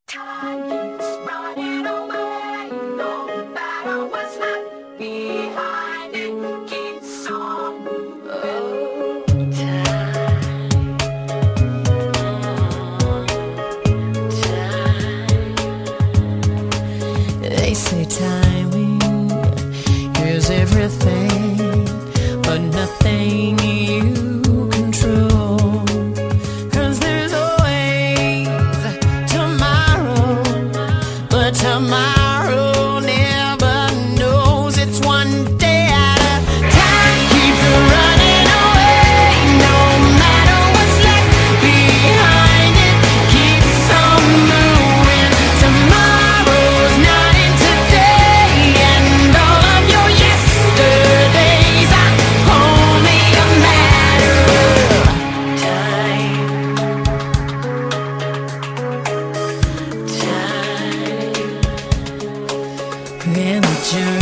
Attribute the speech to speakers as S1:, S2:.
S1: Time keeps running away, no matter what's left behind, it keeps on moving. Oh, time. They say timing is everything, but nothing you control. 'Cause there's always tomorrow, but tomorrow never knows. It's one day at a time. Keeps running away, no matter what's left behind. It keeps on moving. Tomorrow's not in today, and all of your yesterdays are only a matter of time. And the journey